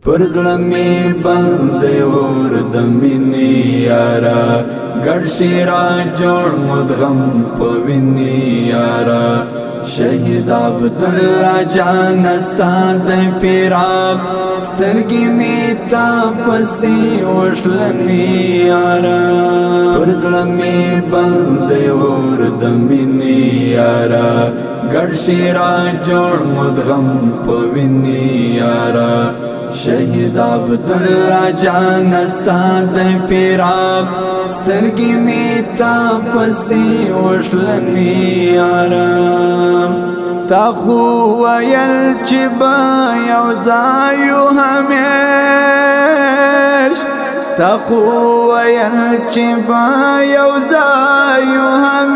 پر زړه می بند اور د مینې یارا ګډ شیرا جوړ مدغم په وینې یارا شهید عبدالله جان استاد فراق سترګې می تا پسې وشلنې یارا پر زړه می بند اور د مینې یارا ګډ شیرا جوړ مدغم په وینې یارا شهید عبدالله جان استاد فراق سترګې می تا پسې وشلنې یارا تا خو ویل چې به یو ځای یو همیش تا خو ویل چې به یو ځای یو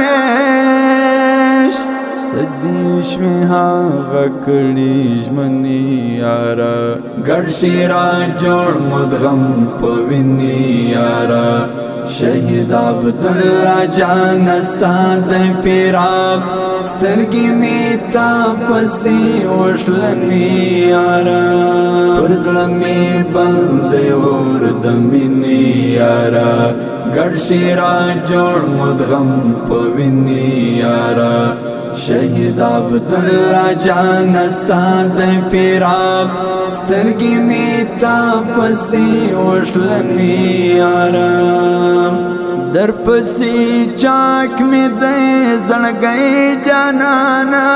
همیش دیش می هاغه کړي ژمنې یارا ګډ شیرا جوړ مدغم په وینې یارا شهید عبدالله جان استاد فراق سترګې می تا پسې وشلنې یارا پر زړه می بند اور د مینې یارا ګډ شیرا جوړ مدغم په وینې یارا شهید عبدالله جان استاد فراق سترګې می تا پسې وشلنې یارا در پسې چاک می د زړګي جانانا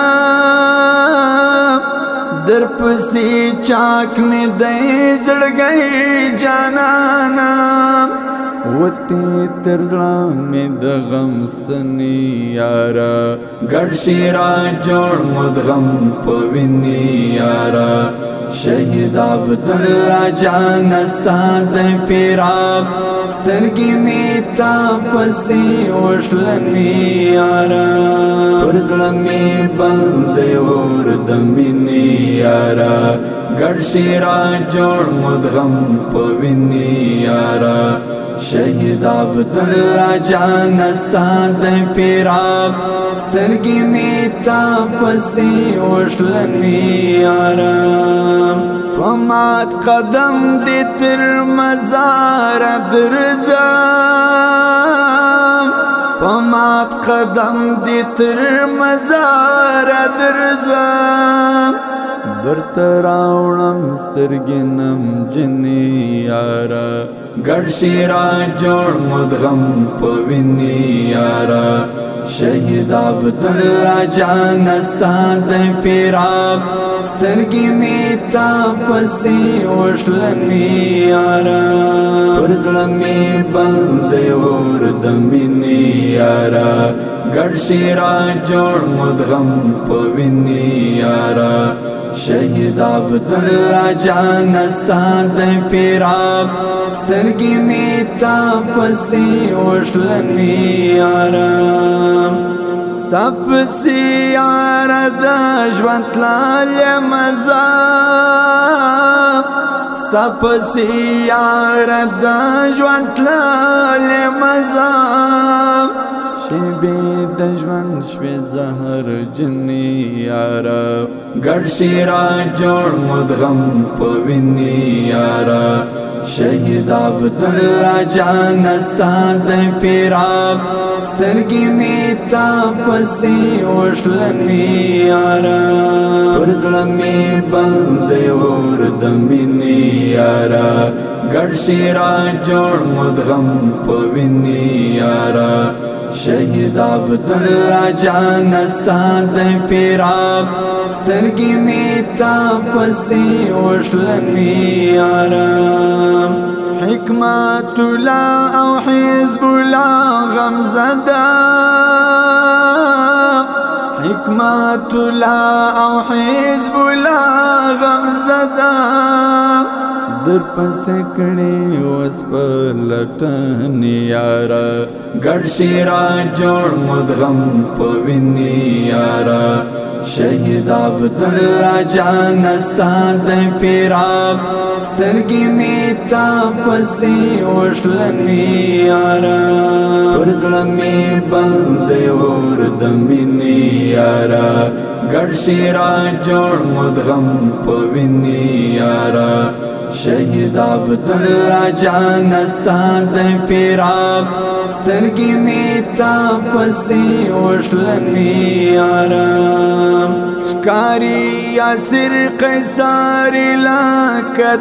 در پسې چاک می د زړګي جانانا وتی ترزړه می د غم ستنې یارا ګډ شیرا جوړ مدغم په وینې یارا شهید عبدالله جان استاد فراق سترګې می تا پسې وشلنې یارا پر زړه می بند اور د مینې یارا ګډ شیرا جوړ مدغم په وینې یارا شهید عبدالله جان استاد فراق سترګې می تا پسې وشلنې یارا پمات قدم دې تر مزار درځم پمات قدم دې تر مزار درځم برته راوړم سترګې نم جنې یارا ګډ شیرا جوړ مدغم په وینې یارا شهید عبدالله جان استاد فراق سترګې می تا پسې وشلنې یارا پر زړه می بند اور د مینې یارا ګډ شیرا جوړ مدغم په وینې یارا شهید عبدالله جان استاد فراق سترګې می تا پسې وشلنې یارا ستا پسې یارا د ژوند تللې مزه ستا پسې یارا د ژوند تللې مزه شیبې د ژوند شوې زهر جنې یارا ګډ شیرا جوړ مدغم په وینې یارا شهید عبدالله جان استاد فراق سترګې می تا پسې وشلنې یارا پر زړه می بند اور د مینې یارا ګډ شیرا جوړ مدغم په وینې یارا شهید عبدالله جان استاد فراق سترګې می تا پسې وشلنې یارا حکمت الله او حزب الله غمزده حکمت الله او حزب الله غمزده در پسې کړي اوس په لټن یارا ګډ شیرا جوړ مدغم په وینې یارا شهید عبدالله جان استاد فراق سترګې می تا پسې وشلنې یارا پر زړه می بند اور د مینې یارا ګډ شیرا جوړ مدغم په وینې یارا شهید عبدالله جان استاد فراق سترګې می تا پسې وشلنې یارم ښکاري یاسر قیصر لکه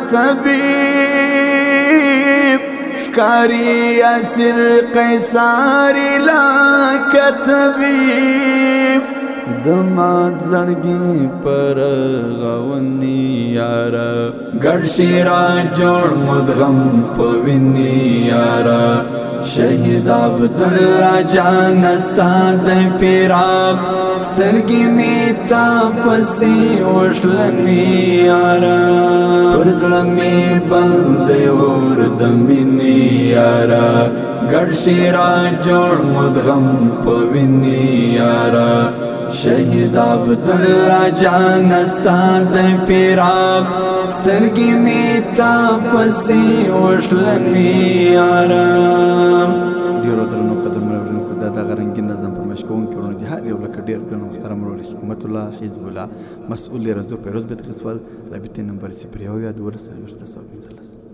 طبیب ښکاري یاسر قیصر لکه طبیب د مات زړګي پر غونی یارا ګډ شیرا جوړ مدغم پوینی یارا شهید عبدالله جان استاد فراق سترګې می تا پسې وشلنې یارا پر زړه می بند اور د مینې یارا ګډ شیرا جوړ مدغم پوینی یارا شهید عبدالله جان استاد فراق سترګې می تا پسې وشلنې یارم ډیرو درنو قدرمنو اورېدونکو دا دغه رنګین نظم پر مشق کوونکي ورونه دي هر یو لکه ډېر ګران محترم ورور حکمت الله حزب الله مسؤل رزو پیروز بیت قسوال رابطې نمبر 01 12 15